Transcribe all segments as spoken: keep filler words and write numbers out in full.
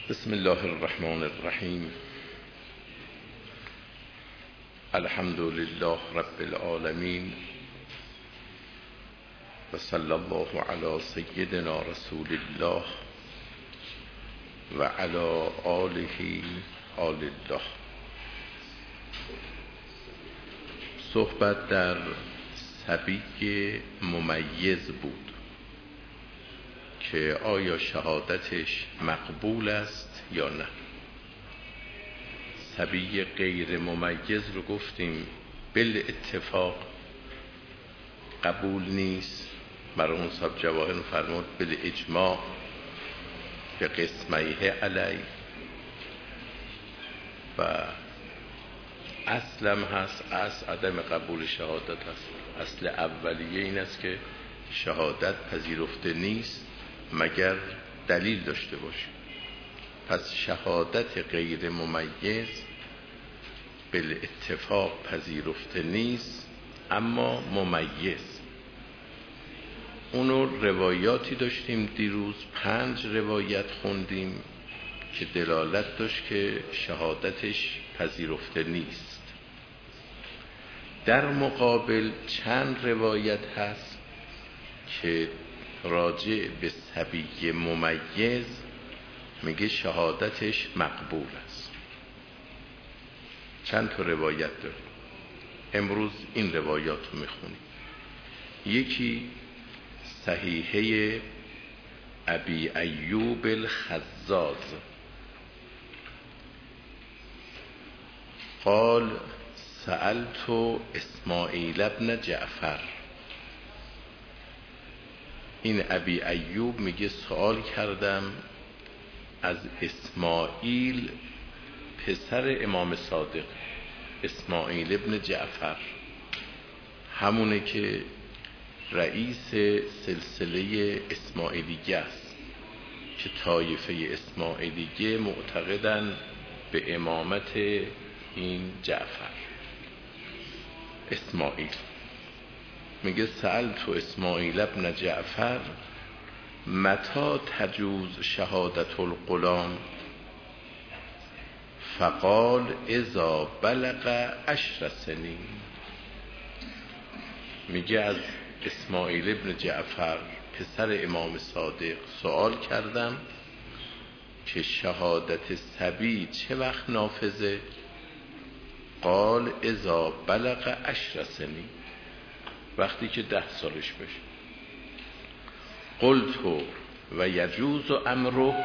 بسم الله الرحمن الرحیم. الحمد لله رب العالمین و صلی الله علی سیدنا رسول الله و علی آله آل الله. صحبت در صبی ممیز بود که آیا شهادتش مقبول است یا نه. صبی غیر ممیز رو گفتیم بالاتفاق قبول نیست. مرحوم صاحب جواهر فرمود بالاجماع به قسمیه علی و اصلم هست. اصل عدم قبول شهادت هست. اصل اولیه این است که شهادت پذیرفته نیست مگر دلیل داشته باشه. پس شهادت غیر ممیز بالاتفاق پذیرفته نیست، اما ممیز. اونو روایاتی داشتیم دیروز، پنج روایت خوندیم که دلالت داشت که شهادتش پذیرفته نیست. در مقابل چند روایت هست که راجع به صبی ممیز میگه شهادتش مقبول است. چند تا روایت داره. امروز این روایات رو میخونیم. یکی صحیحه ابی ایوب الخزاز قال سألت اسماعیل ابن جعفر. این ابی ایوب میگه سوال کردم از اسماعیل پسر امام صادق، اسماعیل ابن جعفر، همونه که رئیس سلسله اسماعیلیه است که طایفه اسماعیلیه معتقدن به امامت این جعفر اسماعیل. میگه سألت اسماعیل ابن جعفر متى تجوز شهادت الغلام فقال اذا بلغ عشر سنین. میگه از اسماعیل ابن جعفر پسر امام صادق سوال کردم که شهادت صبی چه وقت نافذه؟ قال اذا بلغ عشر سنین، وقتی که ده سالش بشه. قلت و یجوز امره،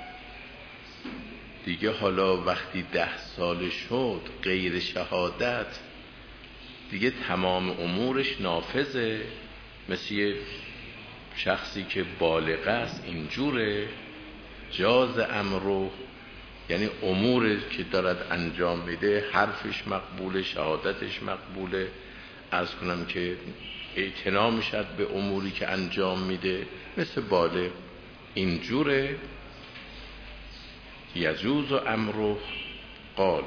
دیگه حالا وقتی ده سال شد غیر شهادت دیگه تمام امورش نافذه، مثل یه شخصی که بالغ است اینجوره. جاز امره یعنی امور که دارد انجام میده حرفش مقبوله، شهادتش مقبوله. عرض کنم که اعتنا میشد به اموری که انجام میده، مثل بالغ اینجوره. یجوز امره. قال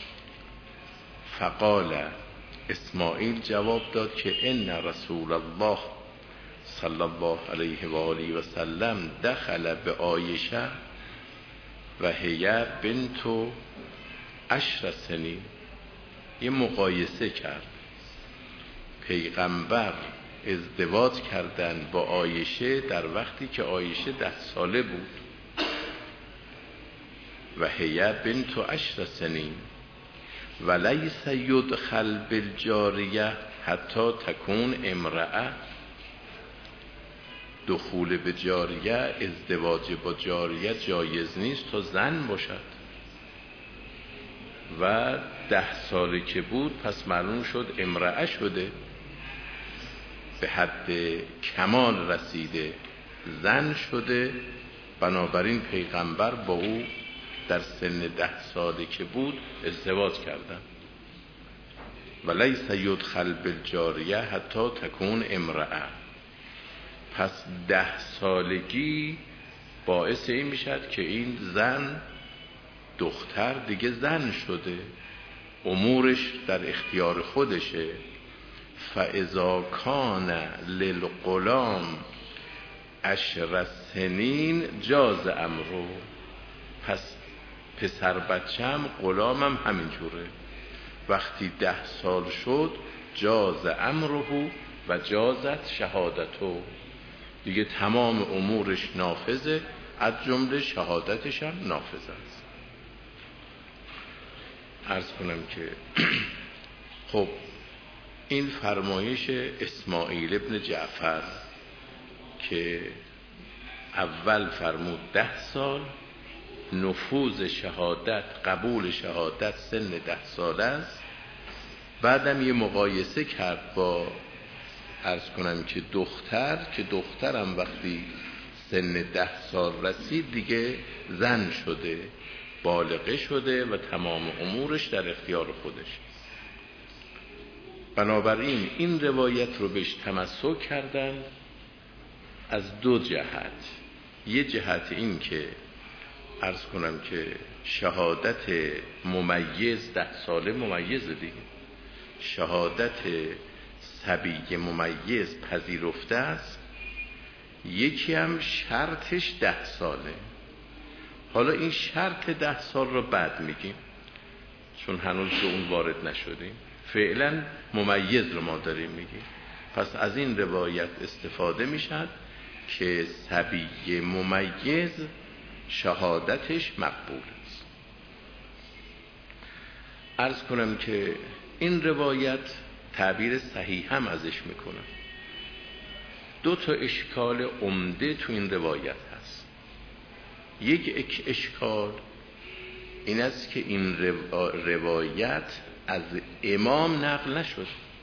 فقال اسماعیل جواب داد که ان رسول الله صلی الله علیه و آله و سلم دخل به عایشه و هی بنت عشر سنین. یه مقایسه کرد. پیغمبر ازدواج کردن با عایشه در وقتی که عایشه ده ساله بود. و هی بنت عشر سنین و لیس یدخل بالجاریه حتی تکون امرأه. دخول به جاریه، ازدواج با جاریه جایز نیست تا زن باشد. و ده ساله که بود پس معلوم شد امرأه شده، به حد کمال رسیده، زن شده. بنابراین پیغمبر با او در سن ده ساله که بود ازدواج کردن. و لیس یدخل بالجاریه حتی تکون امرأه. پس ده سالگی باعث این میشد که این زن، دختر دیگه زن شده، امورش در اختیار خودشه. فاذا کان للغلام عشر سنین جاز امرو. پس پسر بچم غلامم همینجوره، وقتی ده سال شد جاز امره و جازت شهادتو، دیگه تمام امورش نافذه، از جمله شهادتش هم نافذ است. عرض کنم که خب این فرمایش اسماعیل ابن جعفر که اول فرمود ده سال، نفوذ شهادت، قبول شهادت سن ده سال است، بعدم یه مقایسه کرد با عرض کنم که دختر، که دخترم وقتی سن ده سال رسید دیگه زن شده، بالغه شده و تمام امورش در اختیار خودش. بنابراین این روایت رو بهش تمسک کردن از دو جهت. یه جهت این که عرض کنم که شهادت ممیز ده ساله ممیزه دیگه، شهادت صبی ممیز پذیرفته است، یکی هم شرطش ده ساله. حالا این شرط ده سال رو بعد میگیم چون هنوز به اون وارد نشدیم، فعلا ممیز رو ما داریم میگیم. پس از این روایت استفاده میشد که صبی ممیز شهادتش مقبول است. عرض کنم که این روایت تعبیر صحیح هم ازش میکنم. دو تا اشکال عمده تو این روایت هست. یک اشکال این است که این روایت از امام نقل نشد،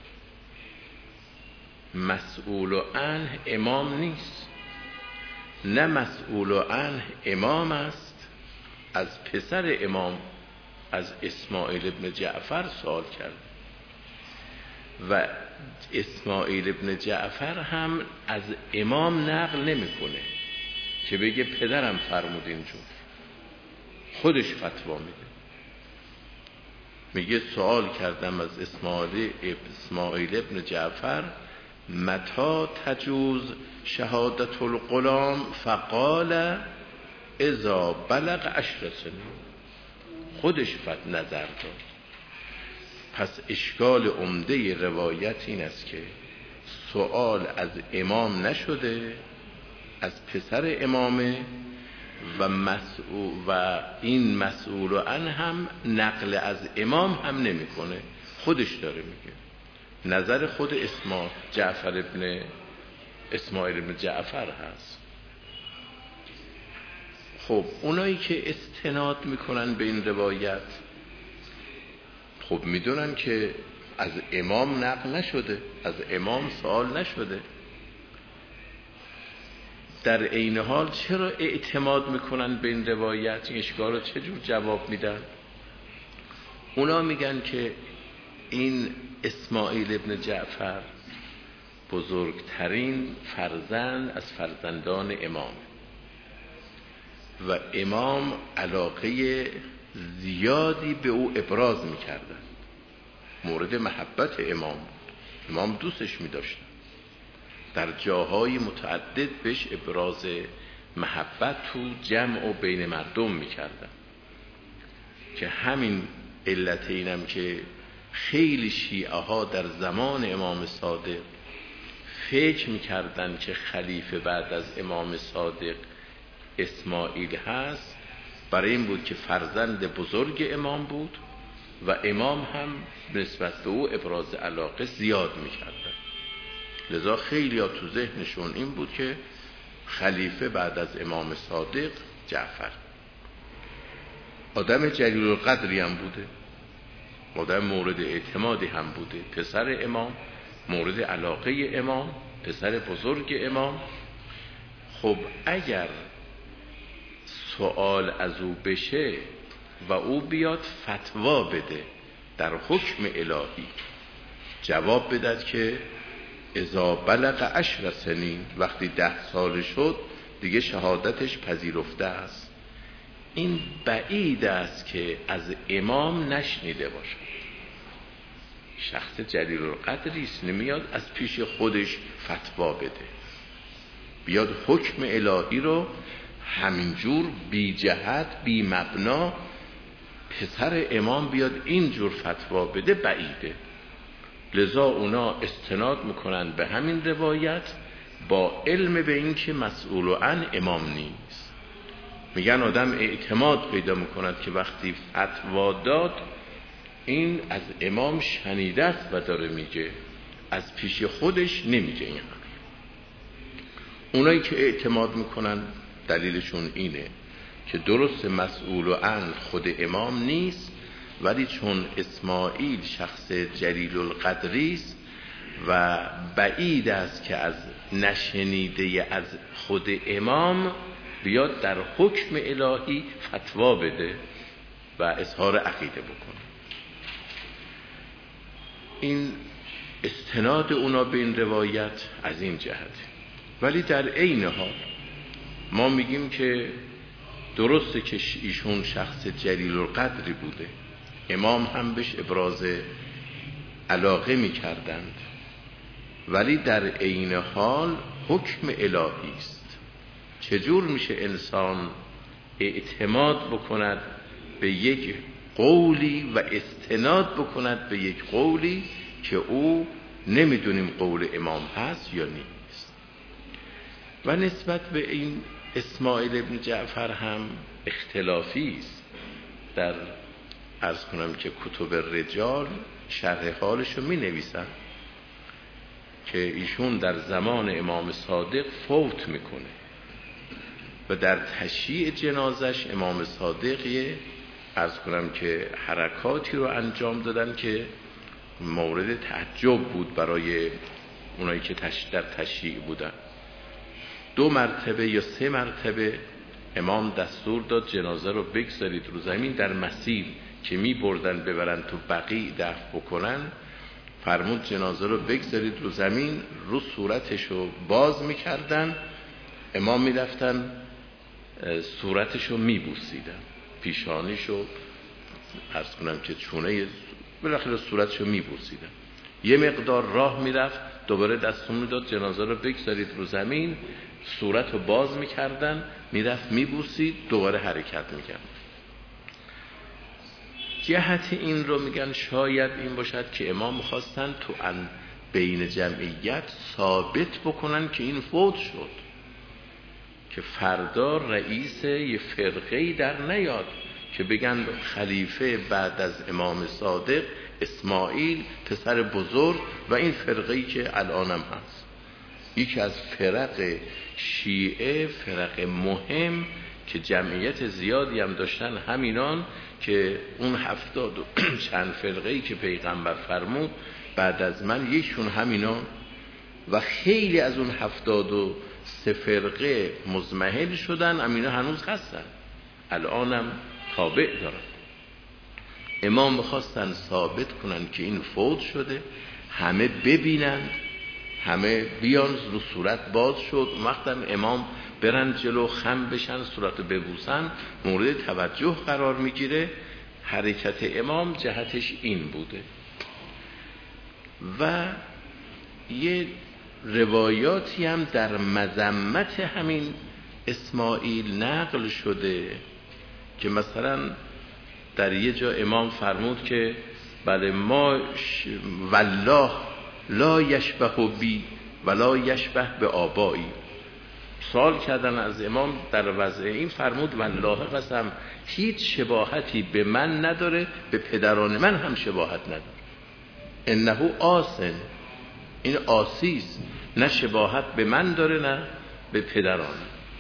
مسئول عنه امام نیست، نه مسئول عنه امام است، از پسر امام از اسماعیل ابن جعفر سوال کرد و اسماعیل ابن جعفر هم از امام نقل نمیکنه که بگه پدرم فرمود اینجور، خودش فتوا میده. میگه سوال کردم از اسماعیل اسماعیل ابن جعفر متى تجوز شهادت الغلام فقال اذا بلغ عشر سنین، خودش فت نظر داد. پس اشکال عمده روایت این است که سوال از امام نشده، از پسر امامه و مسئول و این مسئول عنه هم نقل از امام هم نمیکنه، خودش داره میگه، نظر خود اسما جعفر ابن اسماعیل ابن جعفر هست. خب اونایی که استناد میکنن به این روایت خب میدونن که از امام نقل نشده، از امام سوال نشده، در عین حال چرا اعتماد میکنن به این روایت؟ این اشکال رو چجور جواب میدن؟ اونا میگن که این اسماعیل ابن جعفر بزرگترین فرزند از فرزندان امام و امام علاقه زیادی به او ابراز میکردن، مورد محبت امام بود، امام دوستش میداشتن، در جاهای متعدد بهش ابراز محبت تو جمع و بین مردم میکردن، که همین علت اینم که خیلی شیعه ها در زمان امام صادق فکر میکردن که خلیفه بعد از امام صادق اسماعیل هست، برای این بود که فرزند بزرگ امام بود و امام هم نسبت به او ابراز علاقه زیاد میکردن، لذا خیلی ها تو ذهنشون این بود که خلیفه بعد از امام صادق جعفر. آدم جلیل القدری هم بوده، آدم مورد اعتمادی هم بوده، پسر امام، مورد علاقه امام، پسر بزرگ امام. خب اگر سوال از او بشه و او بیاد فتوا بده در حکم الهی، جواب بدد که اذا بلغ عشر سنین، وقتی ده سال شد دیگه شهادتش پذیرفته است، این بعید است که از امام نشنیده باشد. شخص جلیل القدری است، نمیاد از پیش خودش فتوا بده، بیاد حکم الهی رو همینجور بی جهت بی مبنا پسر امام بیاد اینجور فتوا بده بعیده. لذا اونا استناد میکنن به همین روایت با علم به این که مسئول عن امام نیست. میگن آدم اعتماد پیدا میکند که وقتی فتوا داد این از امام شنیده است و داره میگه، از پیش خودش نمیگه. این هم اونایی که اعتماد میکنن دلیلشون اینه که درست مسئول عن خود امام نیست، ولی چون اسماعیل شخص جلیل القدری است و بعید است که از نشنیده از خود امام بیاد در حکم الهی فتوا بده و اظهار عقیده بکنه. این استناد اونا به این روایت از این جهت. ولی در عین حال ما میگیم که درسته که ایشون شخص جلیل القدری بوده، امام هم بهش ابراز علاقه میکردند، ولی در عین حال حکم الهی است. چجور میشه انسان اعتماد بکند به یک قولی و استناد بکند به یک قولی که او نمیدونیم قول امام هست یا نیست؟ و نسبت به این اسماعیل ابن جعفر هم اختلافی است. در عرض کنم که کتب رجال شرح حالشو می نویسن که ایشون در زمان امام صادق فوت میکنه و در تشییع جنازش امام صادق یه عرض کنم که حرکاتی رو انجام دادن که مورد تعجب بود برای اونایی که در تشییع بودن. دو مرتبه یا سه مرتبه امام دستور داد جنازه رو بگذارید رو زمین. در مسیر که می بردن ببرن تو بقیع دفن بکنن فرمود جنازه رو بگذارید رو زمین، رو صورتش رو باز می کردن، امام می رفتن صورتش رو می بوسیدن، پیشانیش رو عرض کنم که چونه بالاخره صورتش رو می بوسیدن. یه مقدار راه می رفت دوباره دستور می داد جنازه رو بگذارید رو زمین، صورت رو باز می کردن، می رفت می بوسید، دوباره حرکت می کرد. جهت این رو میگن شاید این باشد که امام میخواستن تو ان بین جمعیت ثابت بکنن که این فوت شد، که فردا رئیس یه فرقه‌ای در نیاد که بگن خلیفه بعد از امام صادق اسماعیل پسر بزرگ و این فرقه‌ای که الانم هست. یکی از فرق شیعه، فرق مهم که جمعیت زیادی هم داشتن، همینان که اون هفتاد و چند فرقه‌ای که پیغمبر فرمود بعد از من یکشون همینان، و خیلی از اون هفتاد و سه فرقه مزمحل شدن، امینا هنوز هستن، الانم تابع دارن. امام میخواستن ثابت کنن که این فوت شده، همه ببینند، همه بیان رو صورت باز شد، وقتم امام برن جلو خم بشن صورت ببوسن مورد توجه قرار میگیره. حرکت امام جهتش این بوده. و یه روایاتی هم در مذمت همین اسماعیل نقل شده که مثلا در یه جا امام فرمود که بله ما ش... والله لا یشبه بی ولا یشبه به آبایی. سوال کردن از امام در وضع این، فرمود والله قسم هیچ شباهتی به من نداره، به پدران من هم شباهت نداره. انه آسن، این آسیست، نه شباهت به من داره نه به پدران.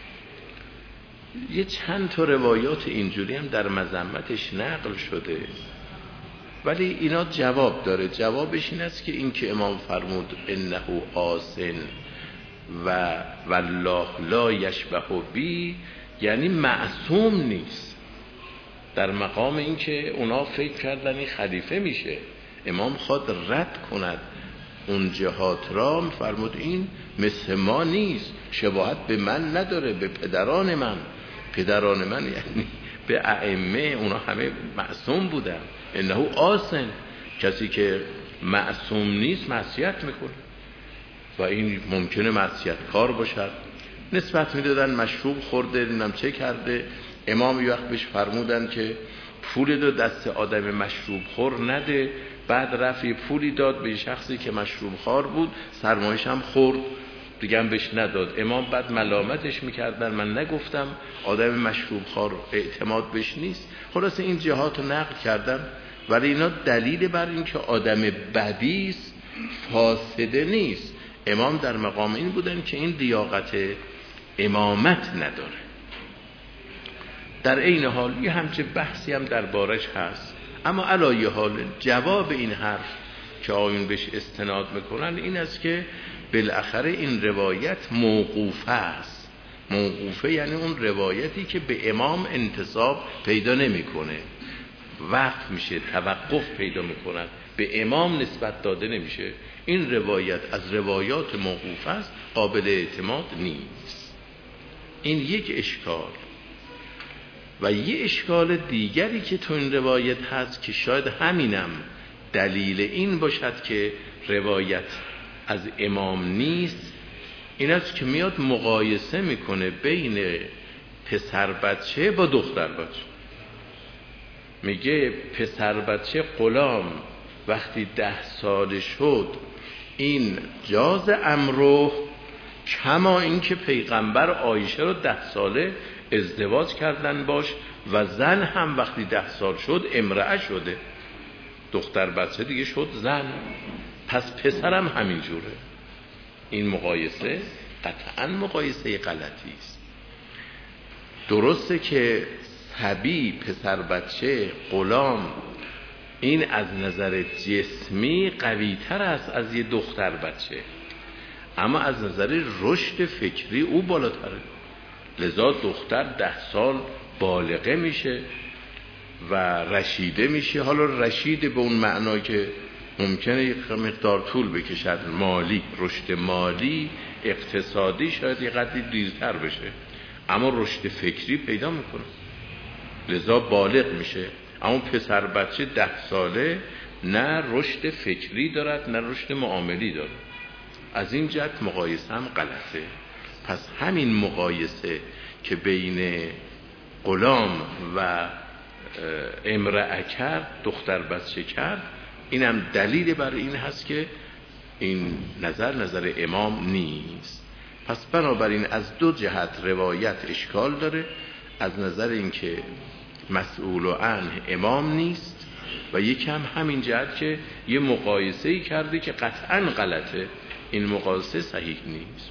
یه چند تا روایات اینجوری هم در مذمتش نقل شده، ولی اینا جواب داره. جوابش این است که این که امام فرمود انه آسن و والله لا یشبه بی، یعنی معصوم نیست. در مقام این که اونا فکر کردن این خلیفه میشه، امام خواد رد کند اون جهات را، فرمود این مثل ما نیست، شباهت به من نداره، به پدران من. پدران من یعنی به ائمه، اونا همه معصوم بودن. انه آسن، کسی که معصوم نیست معصیت میکنه و این ممکنه معصیت کار باشد، نسبت میدادن مشروب خورده نمیدونم چه کرده. امام یه وقت بهش فرمودن که پول دو دست آدم مشروب خور نده، بعد رفت پولی داد به شخصی که مشروب خور بود، سرمایش هم خورد، دیگه هم بهش نداد. امام بعد ملامتش میکردن من نگفتم آدم مشروب خور اعتماد بهش نیست. خلاصه این جهات رو نقل کردم، ولی اینا دلیل بر این که آدم بدیست، فاسده نیست. امام در مقام این بودن که این لیاقت امامت نداره. در این حال یه همچه بحثی هم دربارش هست، اما علایه حال جواب این حرف که آیون بهش استناد میکنن این است که بالاخره این روایت موقوفه است. موقوفه یعنی اون روایتی که به امام انتساب پیدا نمیکنه، وقف میشه، توقف پیدا میکنن، به امام نسبت داده نمیشه. این روایت از روایات موقوفه است، قابل اعتماد نیست. این یک اشکال. و یه اشکال دیگری که تو این روایت هست که شاید همینم دلیل این باشد که روایت از امام نیست، این است که میاد مقایسه میکنه بین پسر بچه با دختر بچه. میگه پسر بچه غلام وقتی ده ساله شد این جاز امره، کما این که پیغمبر عایشه رو ده ساله ازدواج کردن باش و زن هم وقتی ده سال شد امرأه شده، دختر بچه دیگه شد زن، پس پسرم همین جوره. این مقایسه قطعا مقایسه غلطی است. درسته که صبی، پسر بچه، غلام این از نظر جسمی قوی تر است از یه دختر بچه، اما از نظر رشد فکری او بالاتره. لذا دختر ده سال بالغه میشه و رشیده میشه. حالا رشیده به اون معنی که ممکنه یک مقدار طول بکشد، مالی، رشد مالی، اقتصادی شاید یه قدری دیرتر بشه، اما رشد فکری پیدا میکنه، لذا بالغ میشه. اما پسر بچه ده ساله نه رشد فکری دارد نه رشد معاملی دارد. از این جهت مقایسه هم غلطه. پس همین مقایسه که بین غلام و امرأه کرد، دختر بچه کرد، اینم دلیل بر این هست که این نظر نظر امام نیست. پس بنابراین از دو جهت روایت اشکال داره، از نظر اینکه مسئول عنه امام نیست و یکم همین جهت که یه مقایسه‌ای کرده که قطعاً غلطه، این مقایسه صحیح نیست.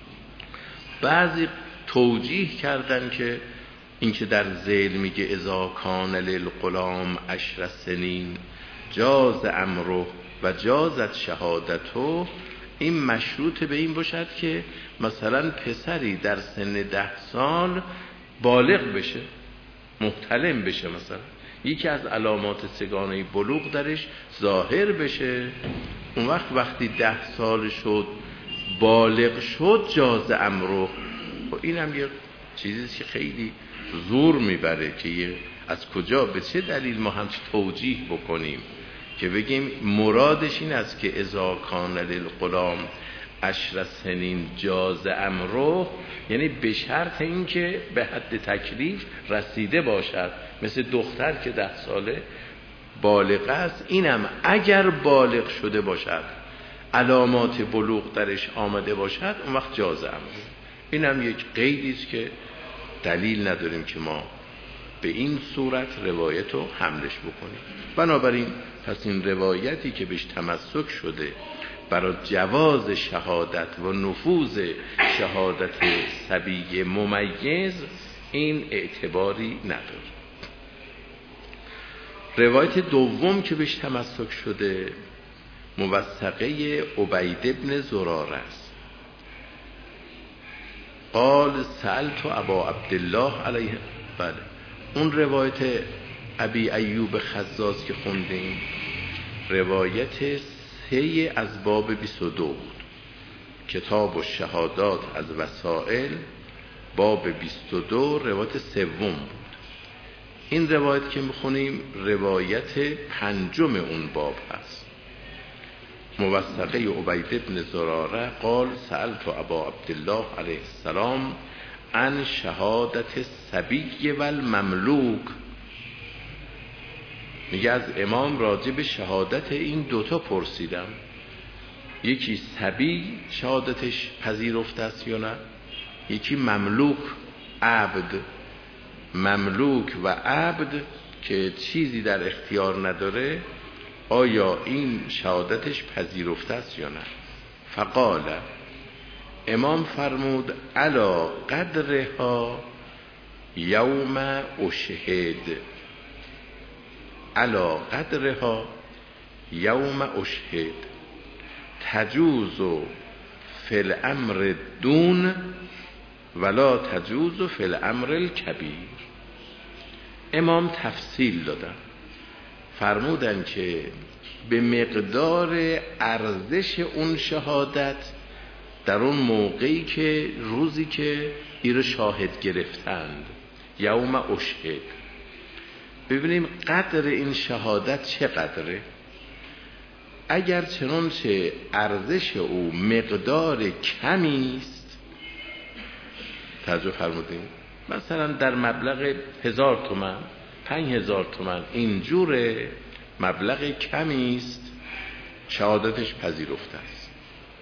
بعضی توجیه کردن که این که در ذیل میگه اذا کان للغلام عشر سنین جاز امره و جازت شهادتو، این مشروط به این باشد که مثلا پسری در سن ده سال بالغ بشه، محتلم بشه، مثلا یکی از علامات سگانه بلوغ درش ظاهر بشه. اون وقت وقتی ده سال شد بالغ شد جاز امره. و این هم یه چیزی که خیلی زور میبره که از کجا به چه دلیل ما هم توجیه بکنیم که بگیم مرادش این است که اذا کان للغلام عشر سنین جاز امره، یعنی به شرط این که به حد تکلیف رسیده باشد، مثل دختر که ده ساله بالغ است، اینم اگر بالغ شده باشد علامات بلوغ درش آمده باشد اون وقت جاز امره. اینم یک قیدی است که دلیل نداریم که ما به این صورت روایت رو حملش بکنیم. بنابراین پس این روایتی که بهش تمسک شده برای جواز شهادت و نفوذ شهادت صبی ممیز این اعتباری نداره. روایت دوم که بهش تمسک شده موثقه عبید بن زراره است. قال سألت ابا عبدالله علیه، بله اون روایت ابی ایوب خزاز که خوندیم روایت سه از باب بیست و دو بود. کتاب و شهادات از وسائل باب بیست و دو روایت سوم بود. این روایت که میخونیم روایت پنجم اون باب هست. موثقه عبید بن زراره قال سألت ابا عبدالله علیه السلام عن شهادت الصبی و المملوک. میگه از امام راجع به شهادت این دوتا پرسیدم، یکی صبی شهادتش پذیرفته است یا نه، یکی مملوک عبد. مملوک و عبد که چیزی در اختیار نداره آیا این شهادتش پذیرفته است یا نه؟ فقال، امام فرمود علا قدرها یوم اشهد، علا قدرها یوم اشهد تجوز فی الامر دون ولا تجوز فی الامر الکبیر. امام تفصیل دادن، فرمودن که به مقدار ارزش اون شهادت در اون موقعی که روزی که ایرو شاهد گرفتند، یوم اشهد. ببینیم قدر این شهادت چه قدره. اگر چنانچه ارزش او مقدار کمی است، توجه فرمودیم، مثلا در مبلغ هزار تومان، پنج هزار تومان، اینجور مبلغ کمی است، شهادتش پذیرفته است.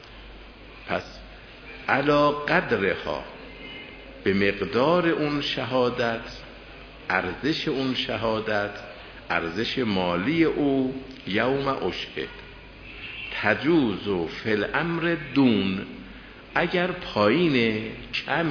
پس علا قدرها، به مقدار اون شهادت، ارزش اون شهادت، ارزش مالی او، یوم اشهد تجوز و فی الامر دون، اگر پایین کم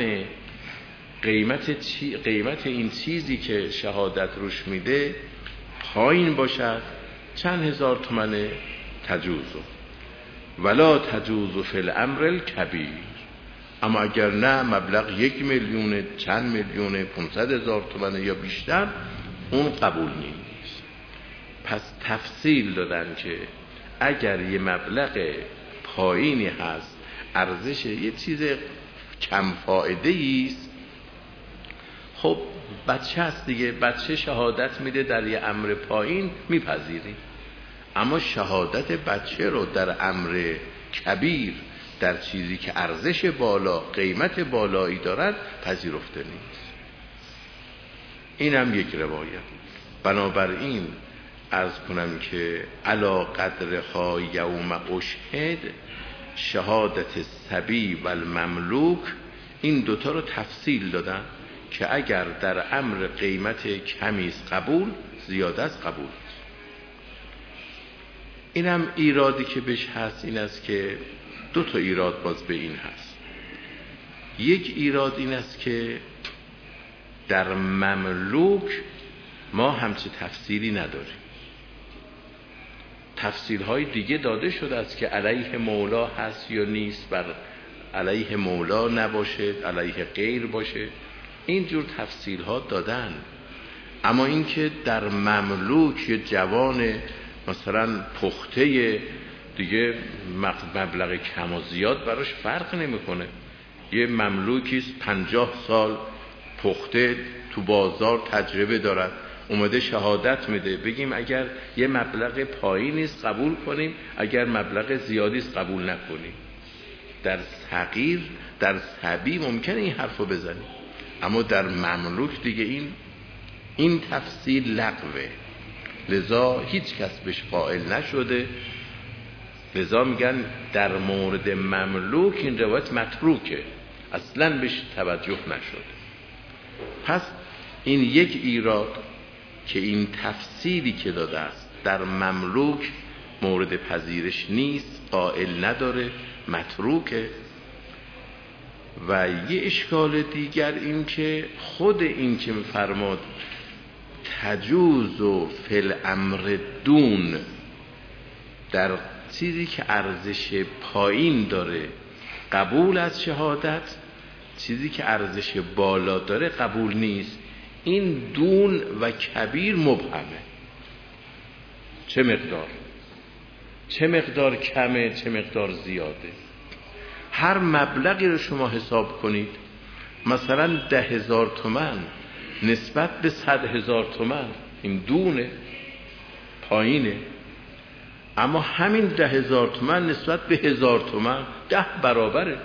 قیمت, چی قیمت این چیزی که شهادت روش میده پایین باشد، چند هزار تومنه، تجوزو ولا تجوزو فی الامر الکبیر. اما اگر نه مبلغ یک میلیون، چند میلیون، پانصد هزار تومنه یا بیشتر، اون قبول نیست. پس تفصیل دادن که اگر یه مبلغ پایینی هست، ارزش یه چیز کم فایده ایست، خب بچه هست دیگه، بچه شهادت میده در یه امر پایین، میپذیریم. اما شهادت بچه رو در امر کبیر، در چیزی که ارزش بالا، قیمت بالایی دارد، پذیرفته نیست. این هم یک روایت. بنابراین عرض کنم که علا قدرها یوم اشهد، شهادت صبی و المملوک، این دوتا رو تفصیل دادن که اگر در امر قیمت کمی است قبول، زیاده است قبول. این هم ایرادی که بهش هست این است که دو تا ایراد باز به این هست. یک ایراد این است که در مملوک ما همچه تفصیلی نداریم. تفصیل های دیگه داده شده است که علیه مولا هست یا نیست، بر علیه مولا نباشه، علیه غیر باشه، اینجور تفصیل ها دادن. اما این که در مملوک یه جوان مثلا پخته دیگه مبلغ کم و زیاد براش فرق نمیکنه. یه مملوکیست پنجاه سال پخته، تو بازار تجربه دارد، اومده شهادت میده، بگیم اگر یه مبلغ پایینی است قبول کنیم، اگر مبلغ زیادی است قبول نکنیم. در صغیر، در صبی ممکنه این حرفو بزنیم، اما در مملوک دیگه این این تفصیل لغوه، لذا هیچ کس بهش قائل نشده. لذا میگن در مورد مملوک این روایت متروکه، اصلا بهش توجه نشد. پس این یک ایراد که این تفصیلی که داده است در مملوک مورد پذیرش نیست، قائل نداره، متروکه. و یه اشکال دیگر این که خود این که فرماد تجوز و فی الامر دون، در چیزی که ارزش پایین داره قبول از شهادت، چیزی که ارزش بالا داره قبول نیست. این دون و کبیر مبهمه. چه مقدار چه مقدار کمه، چه مقدار زیاده. هر مبلغی رو شما حساب کنید، مثلا ده هزار تومن نسبت به صد هزار تومن، این دونه، پایینه. اما همین ده هزار تومن نسبت به هزار تومن ده برابره،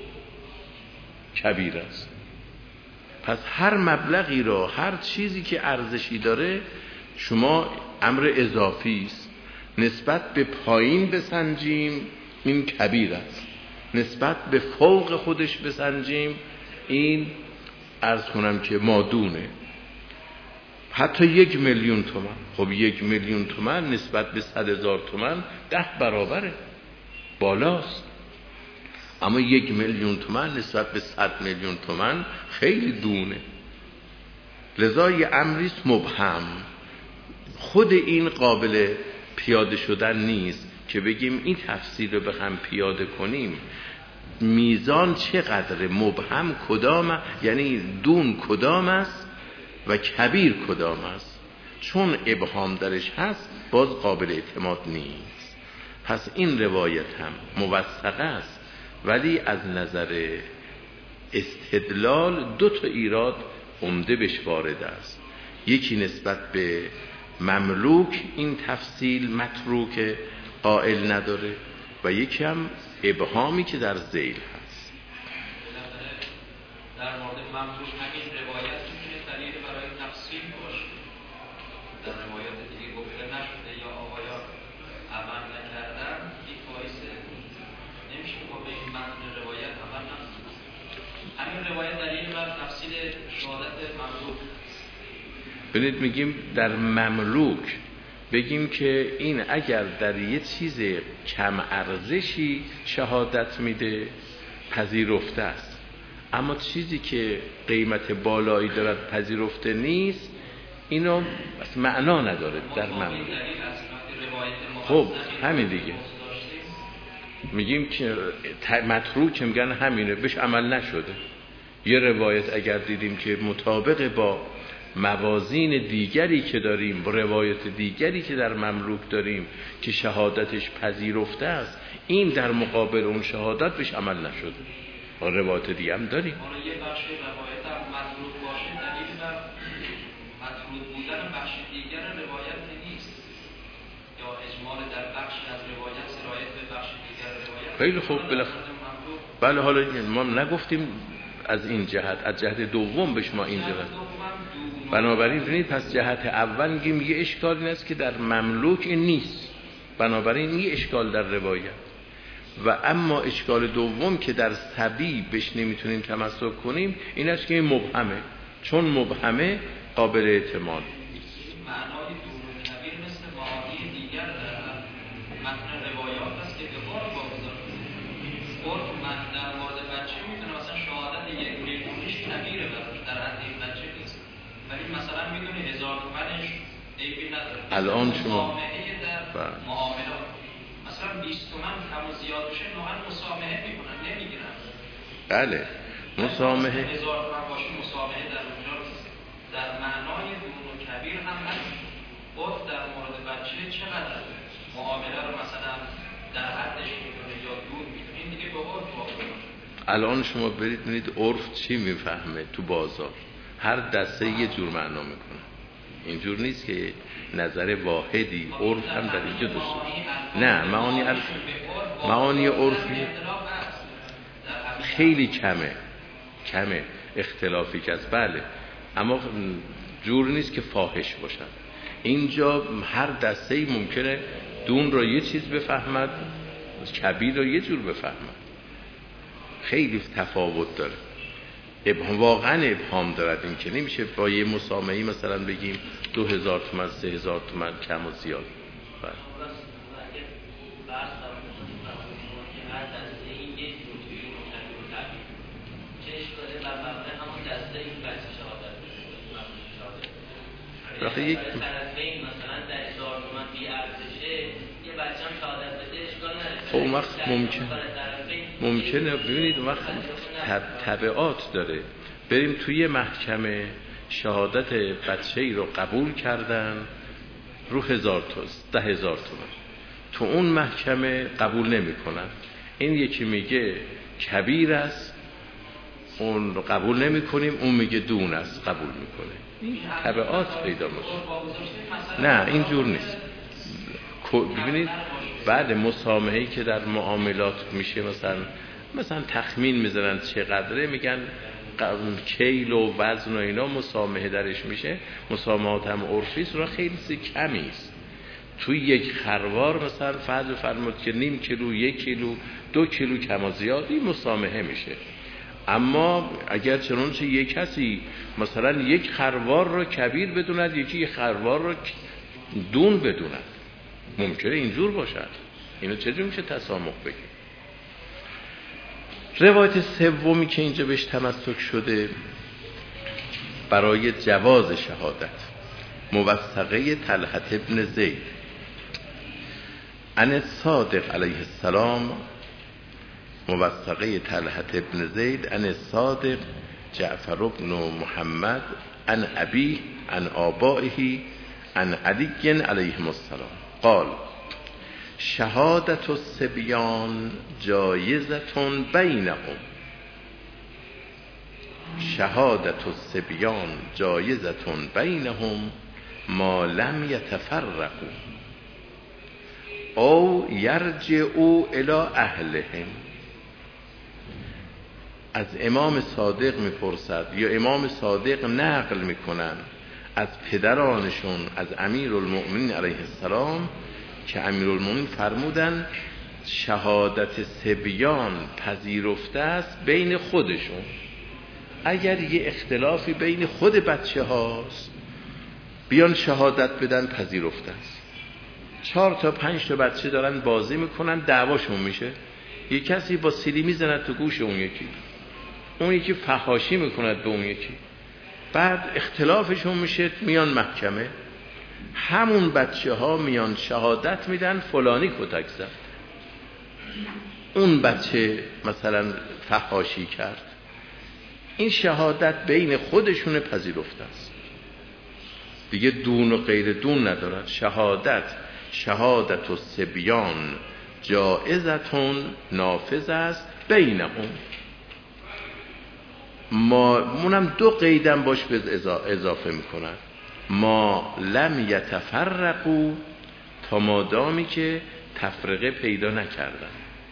کبیر است. پس هر مبلغی را، هر چیزی که ارزشی داره، شما امر اضافی است. نسبت به پایین بسنجیم این کبیر است، نسبت به فوق خودش بسنجیم این عرض کنم که مادونه. حتی یک میلیون تومن، خب یک میلیون تومن نسبت به صد هزار تومن ده برابره، بالاست. اما یک میلیون تومن نسبت به صد میلیون تومن خیلی دونه. لذا یه امریست مبهم، خود این قابل پیاده شدن نیست که بگیم این تفسیر رو بخوام پیاده کنیم میزان چقدر، مبهم کدام، یعنی دون کدام است و کبیر کدام است. چون ابهام درش هست باز قابل اعتماد نیست. پس این روایت هم موثقه است، ولی از نظر استدلال دو تا ایراد عمده بهش وارد است. یکی نسبت به مملوک این تفصیل متروک قائل نداره و یکی هم ابهامی که در ذیل هست. در مورد مملوک همین روایت میتونه دلیل برای تفصیل باشه. در روایات دیگه گفته نشده یا آقایان عمل نکردن، این باعثه نمیشه که به این متن روایت عمل نکنه. همین روایت دلیل بر تفصیل شهادت مملوک. ببینید میگیم در مملوک بگیم که این اگر در یه چیز کم ارزشی شهادت میده پذیرفته است، اما چیزی که قیمت بالایی دارد پذیرفته نیست، اینو معنا نداره در مملوک. خب همین دیگه میگیم که متروک میگن همینه، بهش عمل نشده. یه روایت اگر دیدیم که مطابق با موازین دیگری که داریم، روایت دیگری که در مملوک داریم که شهادتش پذیرفته است، این در مقابل اون شهادت بهش عمل نشده. روایت دیگه هم داریم. حالا یه بخش روایت هم مطلوب باشه، دلیل بر مطلوب بودن بخش دیگر روایت نیست، یا اجمال در بخش از روایت سرایت به بخش دیگر روایت. خیلی خوب، بالاخره بله. حالا ما نگفتیم از این جهت، از جهت دوم به شما این جهت. بنابراین ببینید، پس جهت اول میگیم یه اشکال این است که در مملوک این نیست، بنابراین یه اشکال در روایت. و اما اشکال دوم که در صبی بهش نمیتونیم تمسک کنیم این است که این مبهمه. چون مبهمه قابل اعتماد نیست. معنای دون و کبیر مثل معانی دیگر در متن روایات است که به بار واگذار قرب من در مورد بچه میتونه مثلا شهادت یک میلیونیش کبیره براش، در حد این بچه نیست، ولی مثلا میدونی هزار تومنش عیبی نداره. الان شما در معاملات مثلا بیست تومن کم و زیاد بشه نوعا مسامحه میکنن، نمیگیرن. بله مسامحه. هزار تومن باشه مسامحه در اونجا نیست. در معنای دون و کبیر هم هست. عرف در مورد بچه چقدر معامله رو مثلا در حدش میدونه یا دون میدونه، این دیگه به عرف واقعا. الان شما برید ببینید عرف چی میفهمه تو بازار. هر دسته یه جور معنا میکنه. اینجور نیست که نظر واحدی عرف هم در اینجا داشته باشه. نه، معانی عرف معانی عرفی خیلی کمه کمه اختلافی که است، بله، اما جور نیست که فاحش باشن. اینجا هر دسته‌ای ممکنه دون را یه چیز بفهمد، کبیر را یه جور بفهمد. خیلی تفاوت داره. ابهام، واقعا ابهام دارد. این که نمیشه با یه مسامحه‌ای مثلا بگیم دو هزار تومن، سه هزار تومن کم و زیاد. بله. وقتی یک مثلا در هزار تومن بی ارزشه یه بچه‌م شهادت بده اشکال نداره. خب وقت ممکن ممکنه ببینید وقت تبعات داره. بریم توی محکمه شهادت بچه‌ای رو قبول کردن رو هزار توست ده هزار تومن، تو اون محکمه قبول نمی کنن. این یکی میگه کبیر است، اون رو قبول نمی کنیم، اون میگه دون است، قبول میکنه. این تبعات پیدا میشه. نه اینجور نیست. ببینید بعد مسامحه‌ای که در معاملات میشه، مثلا مثلا تخمین میزنن چقدره، میگن کیل و وزن و اینا مسامحه درش میشه. مسامحات هم عرفی است، را خیلی کمی است. توی یک خروار مثلا فرض فرمود که نیم کیلو، یک کیلو، دو کیلو کم و زیادی مسامحه میشه. اما اگر چنانچه یک کسی مثلا یک خروار را کبیر بدوند، یکی یک خروار را دون بدوند، ممکنه اینجور باشد. اینو چجور میشه تسامح بگیم؟ روایت سومی که اینجا بهش تمسک شده برای جواز شهادت، موثقه طلحة ابن زید عن الصادق علیه السلام، موثقه طلحة ابن زید عن الصادق جعفر بن محمد عن ابی عن آبائه عن علی علیهم السلام قال شهادت الصبیان جایزتون بینهم، شهادت الصبیان جایزتون بینهم ما لم یتفرقوا او یرجعوا الی اهلهم. از امام صادق میپرسد یا امام صادق نقل میکنن از پدرانشون، از امیرالمؤمنین علیه السلام، که امیرالمؤمنین فرمودن شهادت صبیان پذیرفته است بین خودشون. اگر یه اختلافی بین خود بچه هاست بیان شهادت بدن، پذیرفته است. چهار تا پنج تا بچه دارن بازی میکنن، دعواشون میشه، یه کسی با سیلی میزند تو گوش اون یکی، اون یکی فحاشی میکند به اون یکی، بعد اختلافشون میشه، میان محکمه، همون بچه ها میان شهادت میدن فلانی کتک زد، اون بچه مثلا فحاشی کرد. این شهادت بین خودشون پذیرفته است، دیگه دون و غیر دون ندارد. شهادت شهادت الصبیان جائزتون نافذ است بینهم. ما منم دو قیدم باش به اضافه میکنن، ما لم یتفرقوا، تا مادامی که تفرقه پیدا نکردن،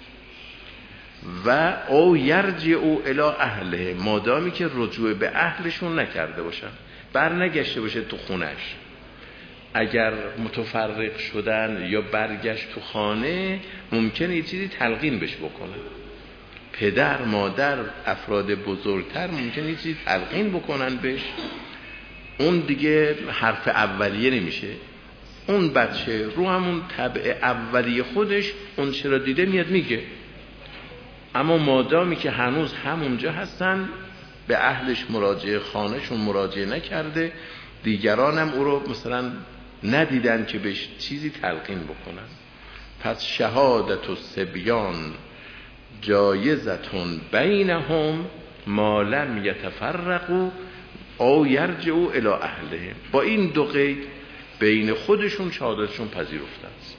و او یرجعوا الی اهله، مادامی که رجوع به اهلشون نکرده باشن، بر نگشته باشه تو خونش. اگر متفرق شدن یا برگشت تو خانه، ممکنه یه چیزی تلقین بهش بکنه، پدر، مادر، افراد بزرگتر ممکنه یه چیزی تلقین بکنن بهش، اون دیگه حرف اولیه نمیشه. اون بچه رو همون طبع اولیه خودش اون چرا دیده میاد میگه، اما مادامی که هنوز همونجا هستن، به اهلش مراجعه، خانهشون مراجعه نکرده، دیگرانم او رو مثلا ندیدن که بهش چیزی تلقین بکنن. پس شهادت الصبیان جایزتون بینهم ما لم یتفرقوا او یرجعوا الی اهلهم. با این دو قید بین خودشون شهادتشون پذیرفته است.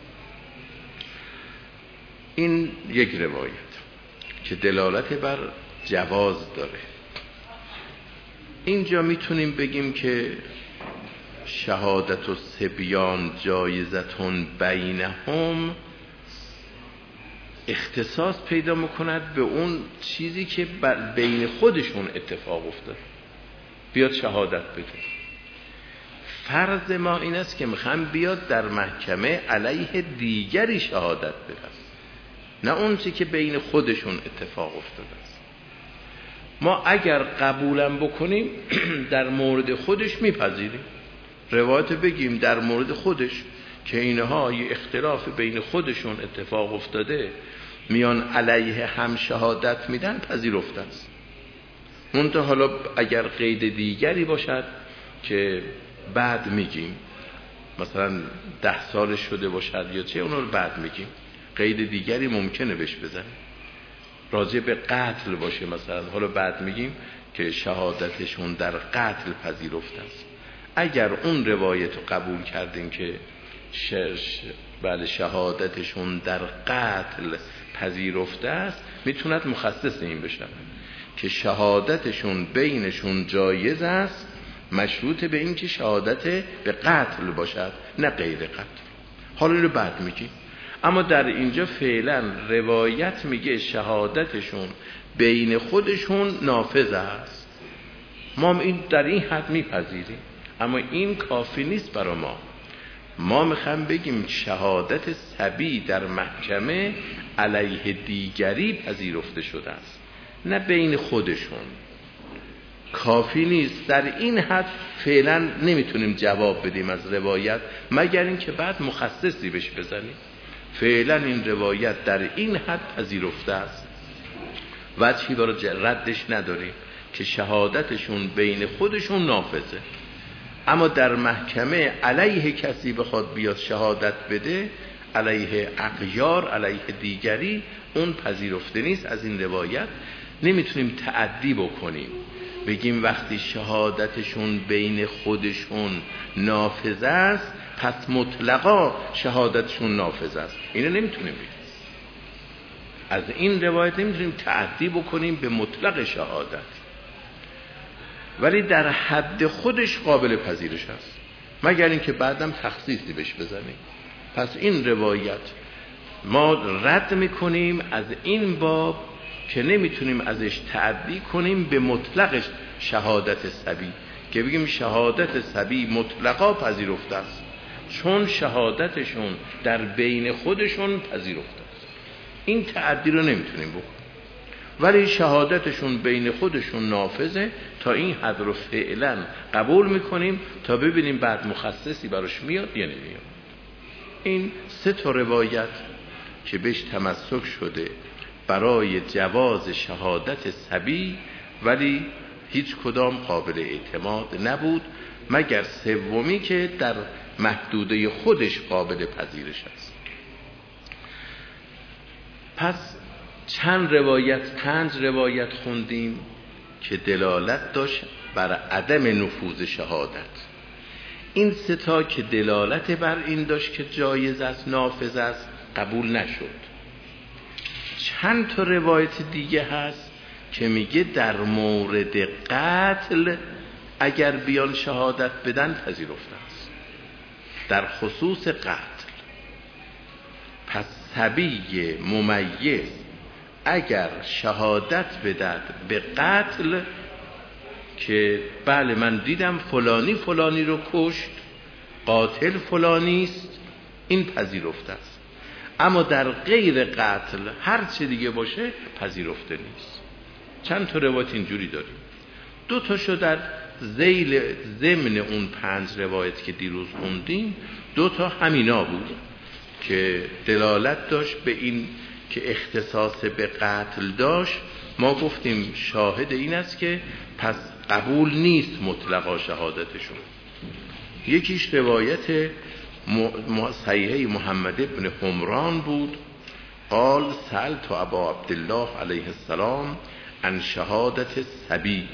این یک روایت که دلالت بر جواز داره. اینجا میتونیم بگیم که شهادت الصبیان جایزتون بینهم اختصاص پیدا میکند به اون چیزی که بین خودشون اتفاق افتاد، بیاد شهادت بده. فرض ما این است که میخوام بیاد در محکمه علیه دیگری شهادت بده، نه اون چیزی که بین خودشون اتفاق افتاده است. ما اگر قبولم بکنیم در مورد خودش میپذیریم، روایت بگیم در مورد خودش که اینها یه اختلاف بین خودشون اتفاق افتاده، میان علیه هم شهادت میدن، پذیرفته است. منتها حالا اگر قید دیگری باشد که بعد میگیم، مثلا ده سال شده باشد یا چه، اونو بعد میگیم. قید دیگری ممکنه بهش بزنیم، راجع به قتل باشه مثلا، حالا بعد میگیم که شهادتشون در قتل پذیرفته است. اگر اون روایت رو قبول کردیم که شش بعد شهادتشون در قتل پذیرفته است، میتوند مخصص این بشه که شهادتشون بینشون جایز است، مشروط به این که شهادت به قتل باشد، نه غیر قتل. حالا رو بعد میگیم. اما در اینجا فعلا روایت میگه شهادتشون بین خودشون نافذ است. ما این در این حد میپذیریم، اما این کافی نیست برای ما. ما میخوام بگیم شهادت صبی در محکمه علیه دیگری پذیرفته شده است، نه بین خودشون. کافی نیست. در این حد فعلا نمیتونیم جواب بدیم از روایت، مگر اینکه بعد مخصصی بهش بزنیم. فعلا این روایت در این حد پذیرفته است، وجهی برای ردش نداریم که شهادتشون بین خودشون نافذه. اما در محکمه علیه کسی بخواد بیاد شهادت بده، علیه اغیار، علیه دیگری، اون پذیرفته نیست. از این روایت نمیتونیم تعدی بکنیم بگیم وقتی شهادتشون بین خودشون نافذ است پس مطلقا شهادتشون نافذ است. اینو نمیتونیم بگیم. از این روایت نمیتونیم تعدی بکنیم به مطلق شهادت، ولی در حد خودش قابل پذیرش است، مگر اینکه بعدم تخصیصی بهش بزنیم. پس این روایت ما رد میکنیم از این باب که نمیتونیم ازش تعدی کنیم به مطلق شهادت صبی، که بگیم شهادت صبی مطلقا پذیرفته است، چون شهادتشون در بین خودشون پذیرفته است. این تعدی رو نمیتونیم بکنیم، ولی شهادتشون بین خودشون نافذه. تا این حد رو فعلا قبول میکنیم تا ببینیم بعد مخصصی براش میاد یا نمیاد. این سه تا روایت که بهش تمسک شده برای جواز شهادت صبی، ولی هیچ کدام قابل اعتماد نبود مگر سومی که در محدوده خودش قابل پذیرش است. پس چند روایت، پنج روایت خوندیم که دلالت داشت بر عدم نفوذ شهادت. این سه تا که دلالت بر این داشت که جایز است، نافذ است، قبول نشد. چند تا روایت دیگه هست که میگه در مورد قتل اگر بیان شهادت بدن پذیرفته است، در خصوص قتل. پس صبی ممیز اگر شهادت بدهد به قتل که بله من دیدم فلانی فلانی رو کشت، قاتل فلانیست، این پذیرفته است. اما در غیر قتل هر چه دیگه باشه پذیرفته نیست. چند تا روایت اینجوری داریم. دو تاشو در ذیل ضمن اون پنج روایت که دیروز خوندیم، دو تا همینا بود که دلالت داشت به این که اختصاص به قتل داشت. ما گفتیم شاهد این است که پس قبول نیست مطلقا شهادتشون. یکیش روایت صحیحه محمد ابن حمران بود، قال سألت ابا عبدالله علیه السلام عن شهادت صبی.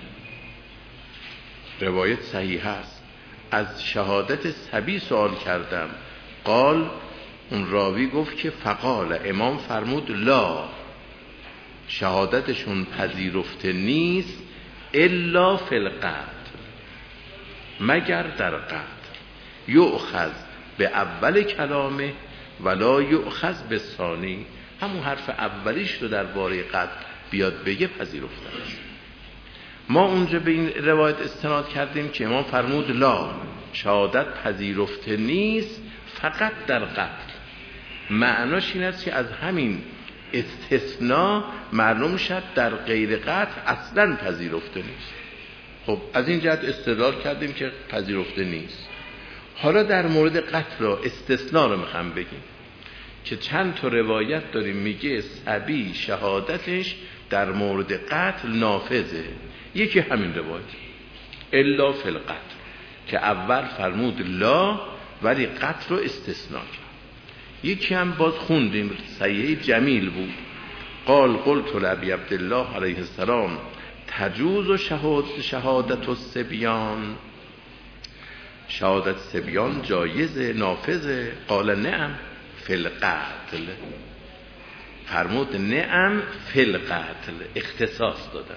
روایت صحیح است. از شهادت صبی سوال کردم. قال، اون راوی گفت که فقال، امام فرمود لا، شهادتشون پذیرفته نیست الا فی القتل، مگر در قتل. یؤخذ به اول کلامه ولا یؤخذ به ثانی، همون حرف اولیش رو در باره قتل بیاد بگه پذیرفته است. ما اونجا به این روایت استناد کردیم که امام فرمود لا، شهادت پذیرفته نیست فقط در قتل. معناش این است که از همین استثناء معلوم شد در غیر قتل اصلا پذیرفته نیست. خب از این جهت استدلال کردیم که پذیرفته نیست. حالا در مورد قتل را استثناء رو میخوام بگیم که چند تا روایت داریم میگه صبی شهادتش در مورد قتل نافذه. یکی همین روایت الا فی القتل که اول فرمود لا ولی قتل رو استثناء کرد. یکی هم باز خوندیم صحیح جمیل بود، قال قلت لابی عبدالله علیه السلام تجوز شهادت شهادت الصبیان، شهادت صبیان جایز نافذه؟ قال نعم فی القتل، فرمود نعم فی القتل، اختصاص دادن.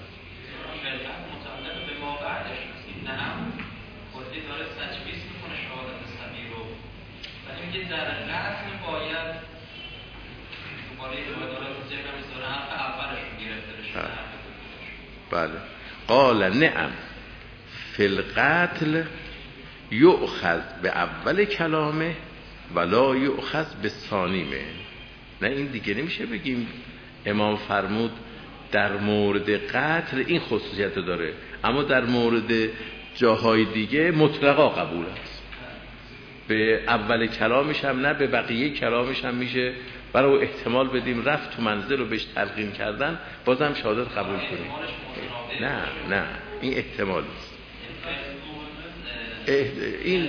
در قتل باید حالی روایات ذکر می‌ذاره حرف اولش گرفته بشه. بله. قال نعم فی القتل یؤخذ به اول کلامه ولا یؤخذ به ثانیه. نه این دیگه نمیشه بگیم امام فرمود در مورد قتل این خصوصیت داره، اما در مورد جاهای دیگه مطلقا قبول است. به اول کلامش هم نه، به بقیه کلامش هم میشه برای احتمال بدیم رفت تو منزل رو بهش تلقین کردن بازم شهادت قبول کنیم. نه نه این احتمال است. این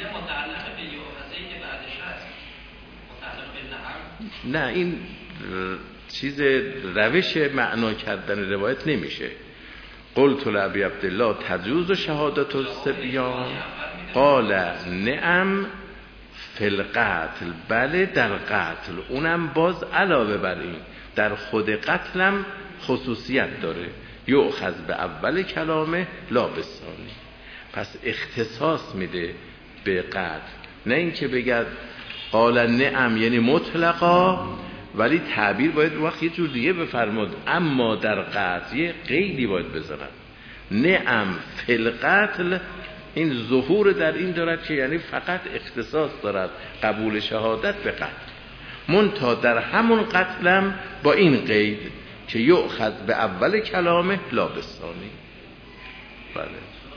نه این چیز روش معنا کردن روایت نمیشه. قلت لابی عبدالله تجوز شهادت الصبیان قال نعم فی القتل، بله در قتل، اونم باز علاوه بر این در خود قتلم خصوصیت داره، یؤخذ به اول کلامه لا به ثانی. پس اختصاص میده به قتل، نه اینکه بگد قال نعم یعنی مطلقا، ولی تعبیر باید وقت یه جور دیگه بفرمود، اما در قتل یه قیدی باید بزنن. نعم فی القتل این ظهور در این دارد که یعنی فقط اختصاص دارد قبول شهادت به قتل، منتها در همون قتلم با این قید که یؤخذ به اول کلامه لا به ثانی. بله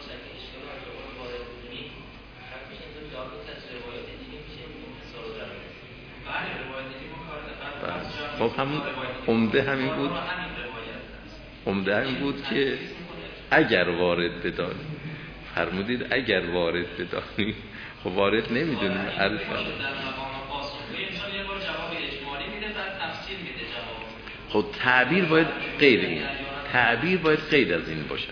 خب همون عمده همین بود، عمده همین بود که اگر وارد بدانی، فرمودید اگر وارد بدانی، خب وارد نمیدونیم عرض خب تعبیر باید غیر این، تعبیر باید غیر از این باشه.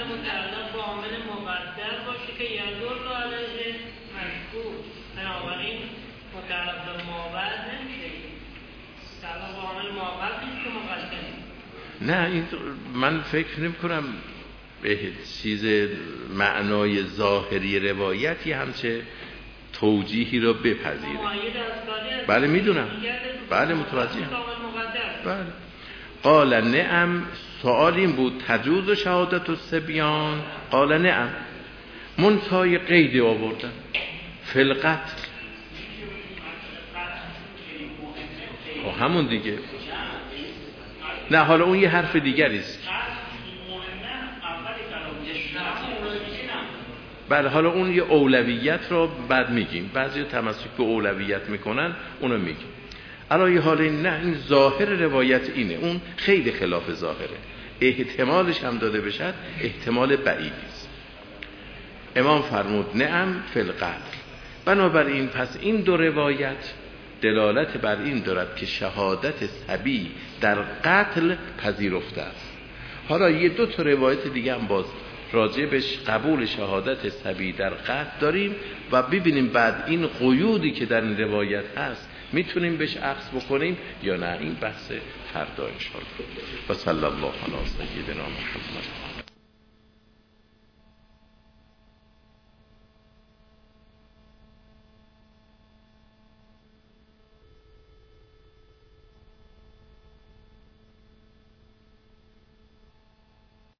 نه این من فکر نمی کنم به چیز معنای ظاهری روایتی همچه توجیهی را بپذیره. بله میدونم، بله متوجهم. بله. قال نعم، سوال این بود تجوز شهادت الصبیان، قال نعم، منتهای قیدی آوردن فی القتل، خب همون دیگه. نه حالا اون یه حرف دیگری است. بله حالا اون یه اولویت رو بعد میگیم، بعضی تمسک به اولویت میکنن اونو میگیم. الان حال این نه، این ظاهر روایت اینه، اون خیلی خلاف ظاهره، احتمالش هم داده بشد احتمال بعیدی است. امام فرمود نعم فی القتل، بنابراین پس این دو روایت دلالت بر این دارد که شهادت صبی در قتل پذیرفته است. حالا یه دو تا روایت دیگه هم باز راجبش قبول شهادت صبی در قتل داریم و ببینیم بعد این قیودی که در این روایت هست میتونیم بهش عکس بکنیم یا نه. این بحث فردا ان شاء الله. و صلی الله علی سیدنا محمد.